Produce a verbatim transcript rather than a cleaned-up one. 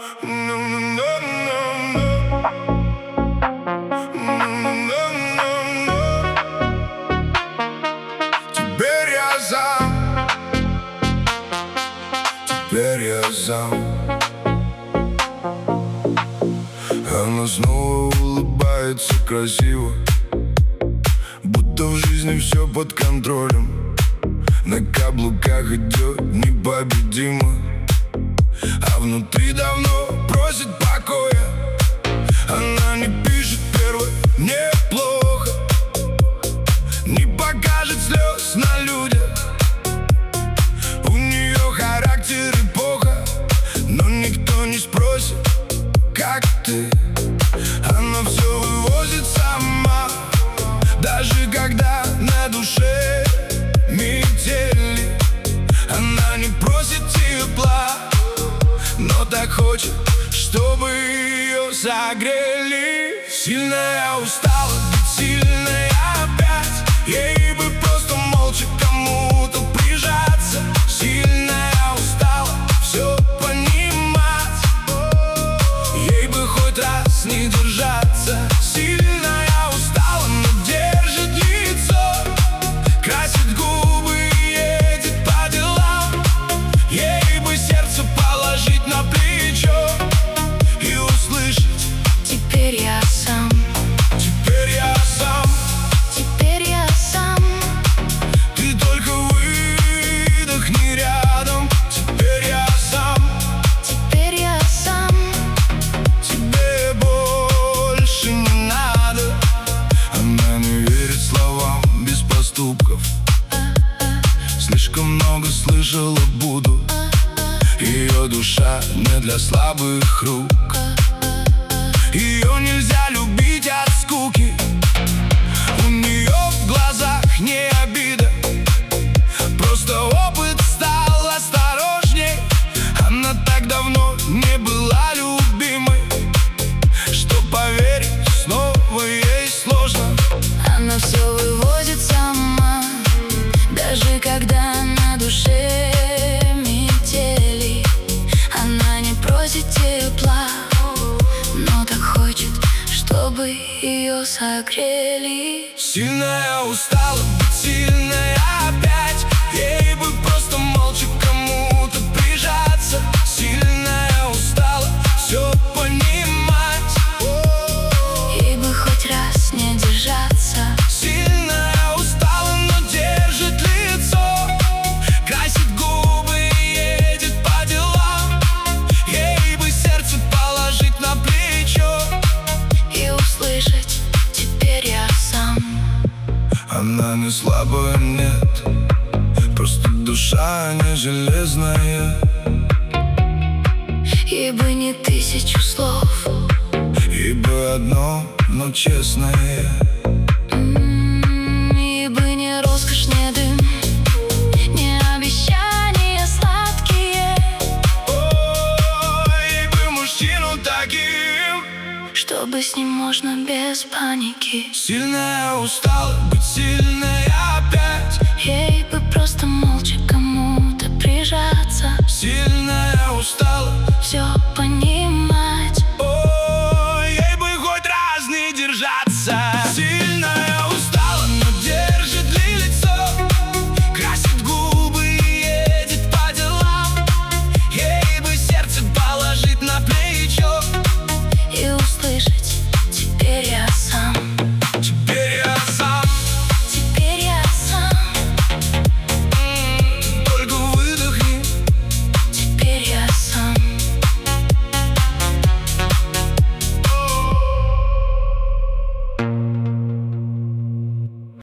Теперь я сам, теперь я сам. Она снова улыбается красиво, будто в жизни все под контролем. На каблуках идет непобедимо, а внутри давно просит покоя. Она не пишет первой, мне плохо, не покажет слез на людях. У нее характер эпоха, но никто не спросит, как ты. Она все вывозит сама, даже когда на душе метели. Она не просит тепла, но так хочет, чтобы ее согрели. Сильная устала быть сильной опять, ей бы просто молча кому-то прижаться. Сильная устала все понимать, ей бы хоть раз не держаться. Сильная устала, но держит лицо, красит губы и едет по делам. Ей бы сердце положить на плечо и услышать: теперь я сам, теперь я сам, теперь я сам. ты только выдохни рядом. Теперь я сам, Теперь я сам. тебе больше не надо. Она не верит словам без поступков, слишком много слышала буду. Ее душа не для слабых рук, ее нельзя любить от скуки. У нее в глазах не обида, просто опыт стал осторожней. Она так давно не была любимой, что поверить снова ей сложно. Она все вывозит сама, даже когда на душе метели. Она не просит тепла, но так хочет, чтобы ее согрели. Сильная устала быть сильной опять, ей бы просто молча кому-то прижаться. Сильная устала все понимать, Ей бы хоть раз не держаться. сильная устала, но держит лицо, красит губы и едет по делам. Ей бы сердце положить на плечо И услышать: теперь я сам. Она не слабая, нет, просто душа не железная. Ей бы не тысячу слов, И бы одно, но честное. М, ей бы не роскошь, не дым, не обещания сладкие, Ой, ей бы мужчину таким, чтобы с ним можно без паники. сильная устала быть сильной опять, Ей бы просто молча кому-то прижаться.